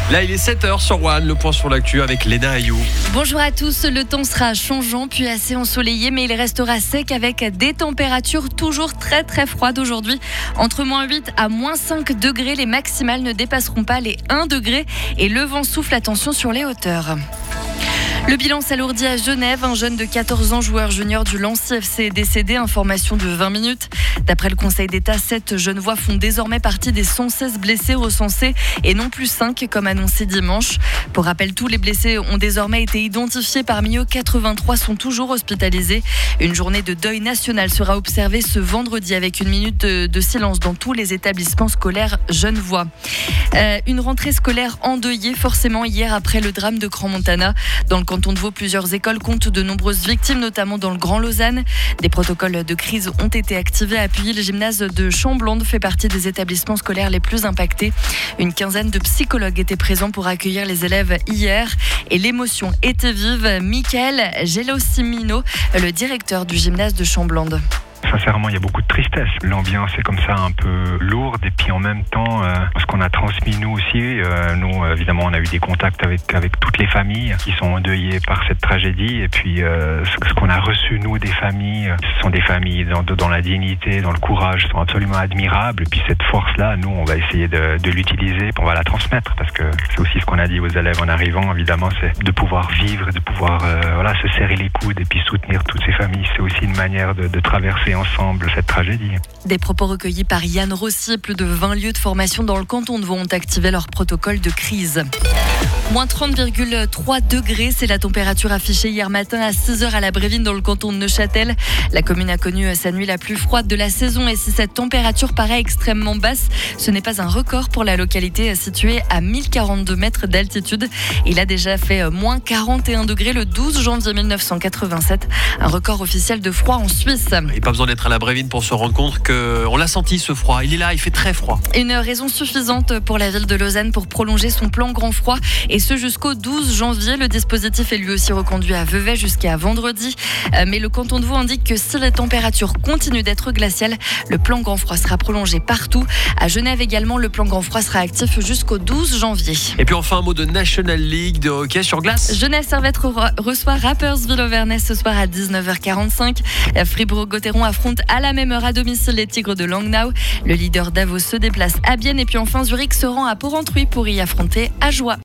Là, il est 7h sur One, le point sur l'actu avec Léna Ayou. Bonjour à tous, le temps sera changeant puis assez ensoleillé, mais il restera sec avec des températures toujours très froides aujourd'hui. Entre -8 à -5 degrés, les maximales ne dépasseront pas les 1 degré et le vent souffle, attention sur les hauteurs. Le bilan s'alourdit à Genève. Un jeune de 14 ans, joueur junior du Lancy FC, est décédé. Information de 20 minutes. D'après le Conseil d'État, 7 Genevois font désormais partie des 116 blessés recensés et non plus 5 comme annoncé dimanche. Pour rappel, tous les blessés ont désormais été identifiés. Parmi eux, 83 sont toujours hospitalisés. Une journée de deuil national sera observée ce vendredi avec une minute de silence dans tous les établissements scolaires genevois. Une rentrée scolaire endeuillée forcément hier après le drame de Crans-Montana. Dans le canton de Vaud, plusieurs écoles comptent de nombreuses victimes, notamment dans le Grand Lausanne. Des protocoles de crise ont été activés à appuyer. Le gymnase de Chamblande fait partie des établissements scolaires les plus impactés. Une quinzaine de psychologues étaient présents pour accueillir les élèves hier et l'émotion était vive. Michael Gelossimino, le directeur du gymnase de Chamblande. Sincèrement, il y a beaucoup de tristesse. L'ambiance est comme ça un peu lourde et puis en même temps, ce qu'on a transmis nous aussi, nous évidemment on a eu des contacts avec toutes les familles qui sont endeuillées par cette tragédie et puis ce qu'on a reçu nous des familles, ce sont des familles dans la dignité, dans le courage, sont absolument admirables et puis cette force-là, nous on va essayer de l'utiliser, on va la transmettre parce que c'est aussi ce qu'on a dit aux élèves en arrivant, évidemment, c'est de pouvoir vivre, de pouvoir se serrer les coudes et puis soutenir toutes ces familles. C'est aussi une manière de traverser ensemble cette tragédie. Des propos recueillis par Yann Rossi. Plus de 20 lieux de formation dans le canton de Vaud ont activé leur protocole de crise. Moins 30,3 degrés, c'est la température affichée hier matin à 6h à la Brévine dans le canton de Neuchâtel. La commune a connu sa nuit la plus froide de la saison et si cette température paraît extrêmement basse, ce n'est pas un record pour la localité située à 1042 mètres d'altitude. Il a déjà fait moins 41 degrés le 12 janvier 1987, un record officiel de froid en Suisse. Et pas besoin d'être à la Brévine pour se rendre compte qu'on l'a senti ce froid. Il est là, il fait très froid. Une raison suffisante pour la ville de Lausanne pour prolonger son plan grand froid et ce jusqu'au 12 janvier. Le dispositif est lui aussi reconduit à Vevey jusqu'à vendredi. Mais le canton de Vaud indique que si les températures continuent d'être glaciales, le plan grand froid sera prolongé partout. À Genève également, le plan grand froid sera actif jusqu'au 12 janvier. Et puis enfin un mot de National League de hockey sur glace. Genève Servette reçoit Rapperswil-Auvernais ce soir à 19h45. Fribourg-Gotteron affronte à la même heure à domicile les Tigres de Langnau. Le leader Davos se déplace à Bienne et puis enfin Zurich se rend à Porrentruy pour y affronter Ajoie.